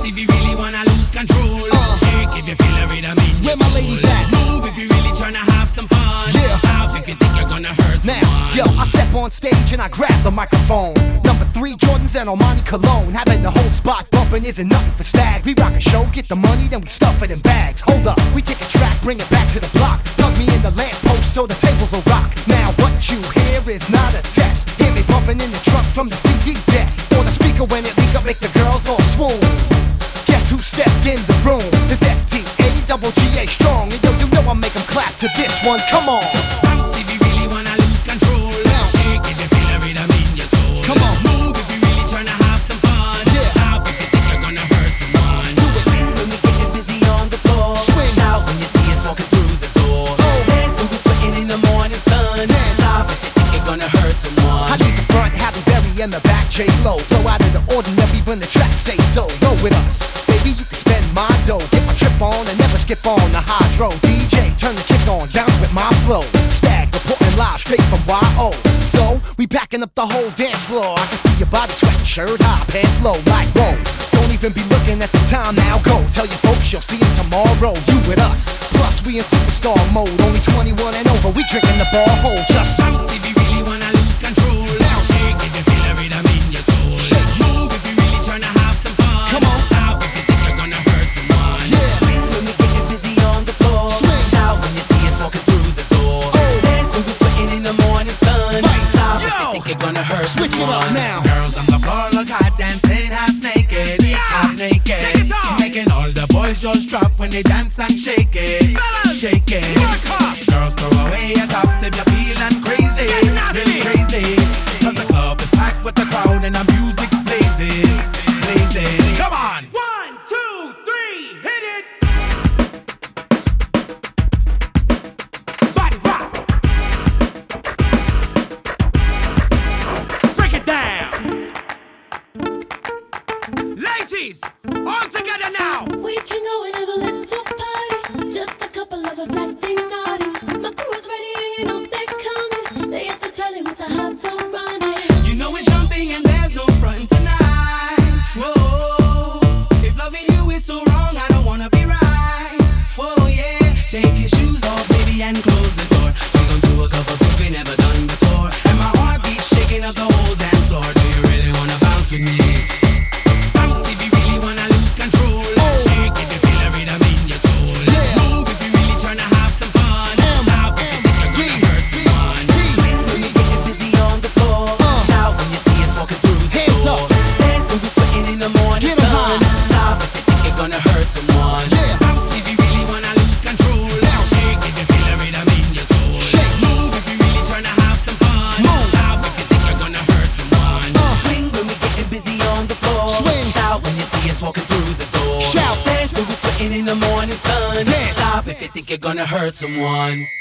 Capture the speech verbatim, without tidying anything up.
Bounce if you really wanna lose control. uh. Shake if you feel a rhythm in your Where my soul. ladies at? Move if you really tryna have some fun. Yeah. Stop if you think you're gonna hurt Now, someone. yo, I step on stage and I grab the microphone. Number three, Jordans and Armani Cologne. Having the whole spot bumping isn't nothing for Stag. We rock a show, get the money, then we stuff it in bags. Hold up, we take a track, bring it back to the block. Plug me in the lamppost so the tables will rock. Now what you hear is not a test. Hear me bumping in the truck from the C D deck. On the speaker when it leak up, make the girls all swoon. Guess who stepped in the room? This S T A double G A strong. And yo, you know I make them clap to this one, come on. Bounce if you really wanna lose control. Bounce. Shake if you feel a rhythm in your soul. Come on. Move if you really tryna have some fun. Yeah. Stop if you think you're gonna hurt someone. Do it. Swing when we get busy on the floor. Swing. Shout when you see us walking through the door. Oh. Dance when we're sweating in the morning sun. Dance. Stop if you think you're gonna hurt someone. I need the front, Halle Berry in the back, J-Lo. Flow out of the ordinary when the track say so. Roll with us, baby, you can spend my dough. Get my trip on and never skip on the hydro. D J, turn the kick on, bounce with my flow. Stag, reporting live straight from Y O. So, we backing up the whole dance floor. I can see your body sweating, shirt high, pants low, like whoa. Don't even be looking at the time, now go. Tell your folks you'll see them tomorrow. You with us, plus we in superstar mode. Only twenty-one and over, we drinking the bar hole. Just Bounce if you really wanna lose control. Bounce. Shake if you feel a rhythm in your soul. Shake. Move if you really tryna have some fun. Come on. Stop if you think you're gonna hurt someone. Yeah. Swing when we get busy on the floor. Swing. Shout when you see us walking through the door. Oh. Dance when we're sweating in the morning sun. Right. Stop if Yo. you think you're gonna hurt Switch it up someone. now. Girls on the floor look hot dancing half naked. Half naked. Take it off. Making all the boys just drop when they dance and shake it. Fellas, Shake it. work hard. Girls throw away your tops if you're feeling crazy. Get nasty. Really crazy. Cause the club is packed with the crowd and the music's blazing. Blazing. Come on. One, two, three, hit it. Body rock. Break it down. Ladies, all together now. We can go and have a little party. Just a couple of us acting naughty. My crew is ready and you know they're coming. They at the telly with the hot tub running. You know it's jumping and there's no front tonight. Whoa. If loving you is so wrong, I don't wanna be right. Whoa, yeah. Take your shoes off, baby, and close the door. We gon' do a couple things we never done before. And my heart beats shaking up the whole dance floor. Do you really wanna bounce with me? Bounce if you really wanna lose control. Shake if you feel a rhythm in your soul. Yeah. Move if you really tryna have some fun. Stop if you think you're gonna hurt someone. Swing when we get busy on the floor. Shout when you see us walking through the Hands door. up. Dance when we're sweating in the morning Get 'em sun. high. Stop if you think you're gonna hurt someone. Yeah. Bounce if you really wanna lose control. Bounce. Shake if you feel a rhythm in your soul. Shake. Move if you really tryna have some fun. Move. Stop if you think you're gonna hurt someone. Uh. Swing when we getting busy on the floor. Swing. Shout when you see us walking through the door. Shout. Dance when we're sweating in the morning sun. Dance. Stop if you think you're gonna hurt someone.